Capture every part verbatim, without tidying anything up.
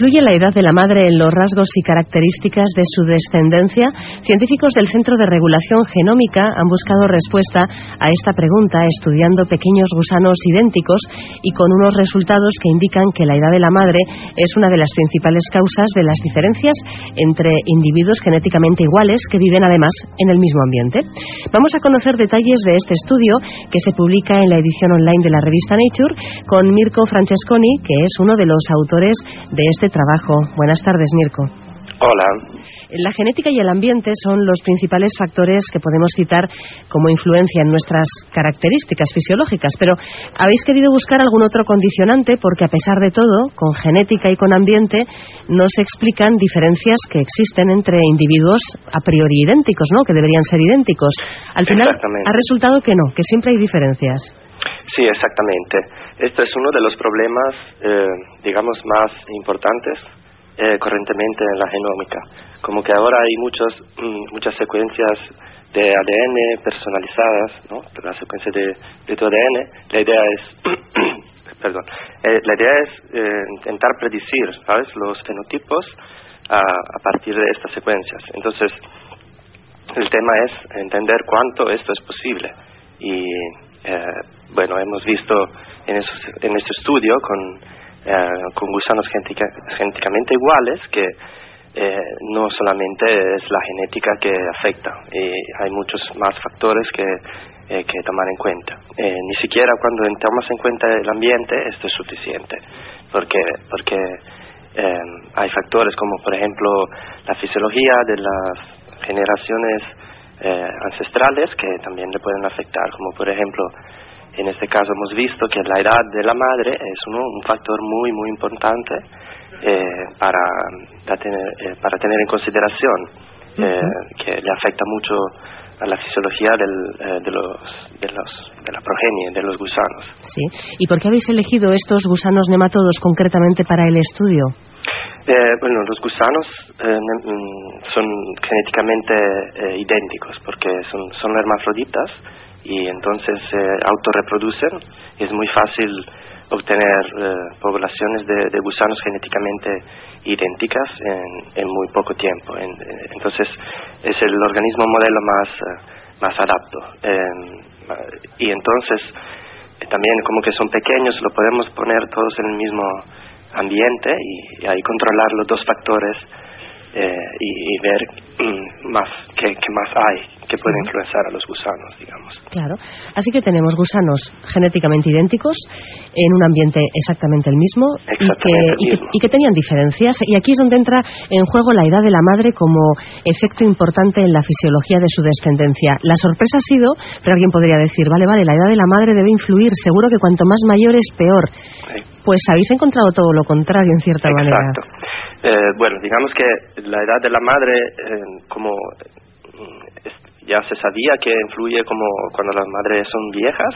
¿Influye la edad de la madre en los rasgos y características de su descendencia? Científicos del Centro de Regulación Genómica han buscado respuesta a esta pregunta estudiando pequeños gusanos idénticos y con unos resultados que indican que la edad de la madre es una de las principales causas de las diferencias entre individuos genéticamente iguales que viven además en el mismo ambiente. Vamos a conocer detalles de este estudio que se publica en la edición online de la revista Nature con Mirko Francesconi, que es uno de los autores de este trabajo. Buenas tardes, Mirko. Hola. La genética y el ambiente son los principales factores que podemos citar como influencia en nuestras características fisiológicas, pero habéis querido buscar algún otro condicionante porque, a pesar de todo, con genética y con ambiente no se explican diferencias que existen entre individuos a priori idénticos, ¿no?, que deberían ser idénticos. Al final ha resultado que no, que siempre hay diferencias. Sí, exactamente. Esto es uno de los problemas, eh, digamos, más importantes eh, corrientemente en la genómica. Como que ahora hay muchos, mm, muchas secuencias de A D N personalizadas, ¿no? La secuencia de, de tu A D N. La idea es, perdón, eh, la idea es eh, intentar predecir, ¿sabes?, los fenotipos a, a partir de estas secuencias. Entonces, el tema es entender cuánto esto es posible. Y eh, bueno, hemos visto en, esos, en este estudio con, eh, con gusanos genética, genéticamente iguales que eh, no solamente es la genética que afecta, y hay muchos más factores que, eh, que tomar en cuenta. Eh, ni siquiera cuando tomas en cuenta el ambiente esto es suficiente, porque, porque eh, hay factores como, por ejemplo, la fisiología de las generaciones eh, ancestrales que también le pueden afectar, como por ejemplo, en este caso hemos visto que la edad de la madre es un, un factor muy, muy importante eh, para, para, tener, eh, para tener en consideración, eh, uh-huh. que le afecta mucho a la fisiología del, eh, de, los, de, los, de la progenie, de los gusanos. Sí. ¿Y por qué habéis elegido estos gusanos nematodos concretamente para el estudio? Eh, bueno, los gusanos eh, son genéticamente eh, idénticos porque son, son hermafroditas y entonces eh, autorreproducen y es muy fácil obtener eh, poblaciones de, de gusanos genéticamente idénticas en, en muy poco tiempo. En, entonces es el organismo modelo más, eh, más adapto. Eh, y entonces eh, también como que son pequeños, lo podemos poner todos en el mismo ambiente y, y ahí controlar los dos factores eh, y, y ver mm, más qué, qué más hay que puede sí. influenciar a los gusanos, digamos. Claro, así que tenemos gusanos genéticamente idénticos en un ambiente exactamente el mismo, y que, el y, mismo. Que, y que tenían diferencias, y aquí es donde entra en juego la edad de la madre como efecto importante en la fisiología de su descendencia. La sorpresa ha sido, pero alguien podría decir, vale, vale, la edad de la madre debe influir, seguro que cuanto más mayor es peor. Sí. Pues habéis encontrado todo lo contrario, en cierta Exacto. manera. Eh, bueno, digamos que la edad de la madre, eh, como eh, ya se sabía que influye como cuando las madres son viejas,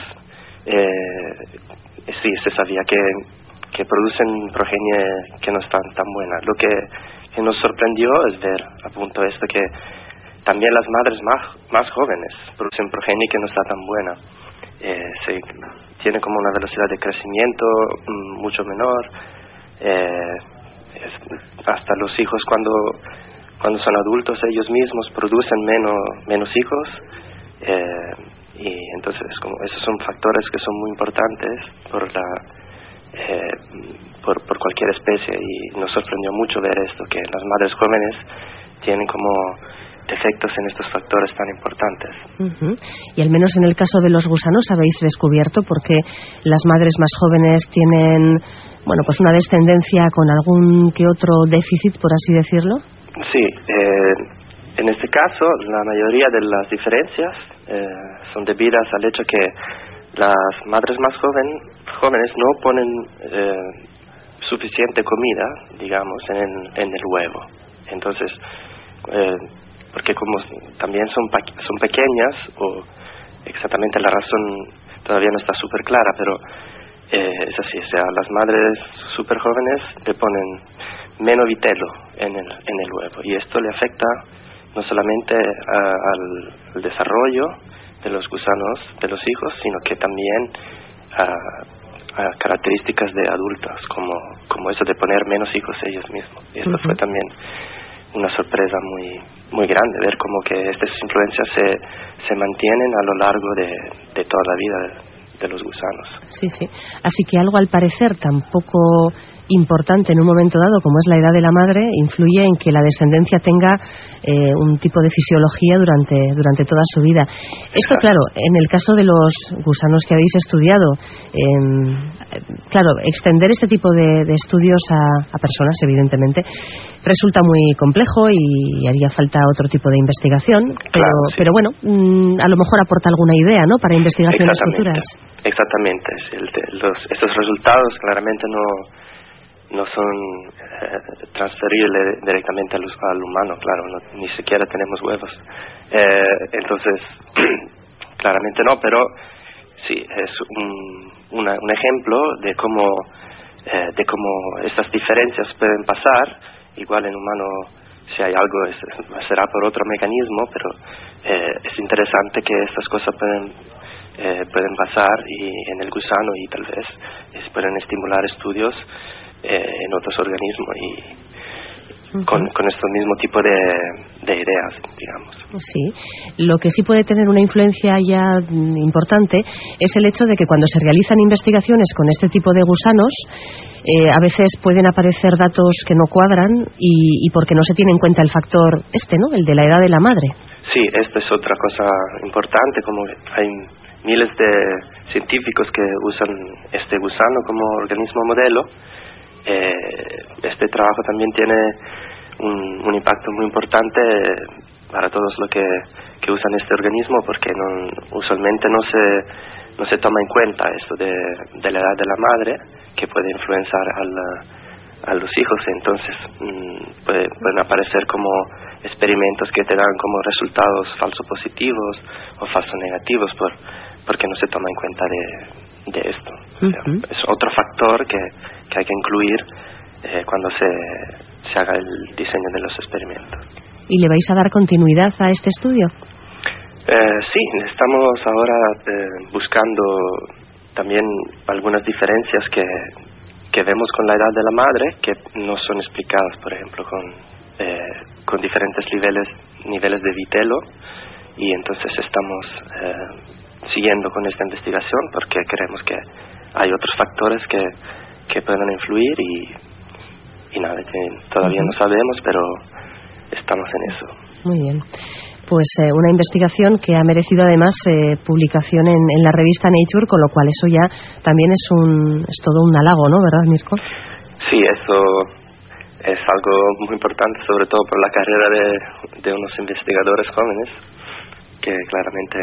eh, sí, se sabía que, que producen progenie que no están tan buena. Lo que, que nos sorprendió es ver, a punto esto, que también las madres más, más jóvenes producen progenie que no está tan buena. Eh, se tiene como una velocidad de crecimiento mm, mucho menor. Eh, es, hasta los hijos cuando cuando son adultos ellos mismos producen menos menos hijos eh, y entonces como esos son factores que son muy importantes por la eh, por, por cualquier especie, y nos sorprendió mucho ver esto, que las madres jóvenes tienen como defectos en estos factores tan importantes. Uh-huh. Y al menos en el caso de los gusanos habéis descubierto por qué las madres más jóvenes tienen, bueno, pues una descendencia con algún que otro déficit, por así decirlo. Sí, eh, en este caso la mayoría de las diferencias eh, son debidas al hecho que las madres más joven, jóvenes no ponen eh, suficiente comida, digamos, en, en el huevo. Entonces, eh, porque como también son son pequeñas, o exactamente la razón todavía no está súper clara, pero eh, es así, o sea, las madres súper jóvenes le ponen menos vitelo en el, en el huevo, y esto le afecta no solamente a, al, al desarrollo de los gusanos de los hijos, sino que también a, uh, características de adultos, como, como eso de poner menos hijos ellos mismos. Y eso uh-huh. fue también una sorpresa muy muy grande, ver cómo que estas influencias se, se mantienen a lo largo de, de toda la vida de los gusanos. Sí, sí. Así que algo al parecer tampoco importante en un momento dado, como es la edad de la madre, influye en que la descendencia tenga eh, un tipo de fisiología durante, durante toda su vida. Esto, Exacto. claro, en el caso de los gusanos que habéis estudiado, eh, claro, extender este tipo de, de estudios a, a personas, evidentemente, resulta muy complejo y haría falta otro tipo de investigación, pero, claro, sí. pero bueno, mmm, a lo mejor aporta alguna idea, ¿no?, para investigaciones futuras. Exactamente. El, los, estos resultados claramente no no son eh, transferibles directamente al, al humano, claro, no, ni siquiera tenemos huevos. Eh, entonces, claramente no, pero sí, es un, una, un ejemplo de cómo, eh, de cómo estas diferencias pueden pasar. Igual en humano, si hay algo, es, será por otro mecanismo, pero eh, es interesante que estas cosas pueden, eh, pueden pasar y en el gusano y tal vez eh, pueden estimular estudios Eh, en otros organismos y uh-huh. con, con este mismo tipo de, de ideas, digamos. Sí, lo que sí puede tener una influencia ya importante es el hecho de que cuando se realizan investigaciones con este tipo de gusanos, eh, a veces pueden aparecer datos que no cuadran y, y porque no se tiene en cuenta el factor este, ¿no?, el de la edad de la madre. Sí, esta es otra cosa importante, como hay miles de científicos que usan este gusano como organismo modelo. Eh, este trabajo también tiene un, un impacto muy importante para todos los que, que usan este organismo, porque no, usualmente no se no se toma en cuenta esto de, de la edad de la madre, que puede influenciar a, la, a los hijos. Entonces mmm, puede, pueden aparecer como experimentos que te dan como resultados falso positivos o falso negativos por, porque no se toma en cuenta de, de esto. Uh-huh. O sea, es otro factor que que hay que incluir eh, cuando se, se haga el diseño de los experimentos. ¿Y le vais a dar continuidad a este estudio? Eh, sí, estamos ahora eh, buscando también algunas diferencias que, que vemos con la edad de la madre, que no son explicadas, por ejemplo, con, eh, con diferentes niveles, niveles de vitelo, y entonces estamos eh, siguiendo con esta investigación porque creemos que hay otros factores que que puedan influir y, y nada, que todavía uh-huh. no sabemos, pero estamos en eso. Muy bien. Pues eh, una investigación que ha merecido además eh, publicación en, en la revista Nature, con lo cual eso ya también es un es todo un halago, ¿no?, ¿verdad, Mirko? Sí, eso es algo muy importante, sobre todo por la carrera de, de unos investigadores jóvenes, que claramente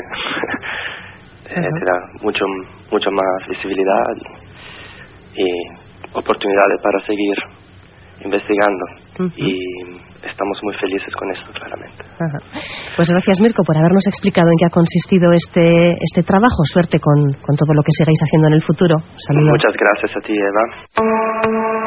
eh, uh-huh. te da mucho, mucho más visibilidad y oportunidades para seguir investigando. Uh-huh. Y estamos muy felices con esto, claramente. Ajá. Pues gracias, Mirko, por habernos explicado en qué ha consistido este este trabajo. Suerte con, con todo lo que sigáis haciendo en el futuro. Saludos. Muchas gracias a ti, Eva.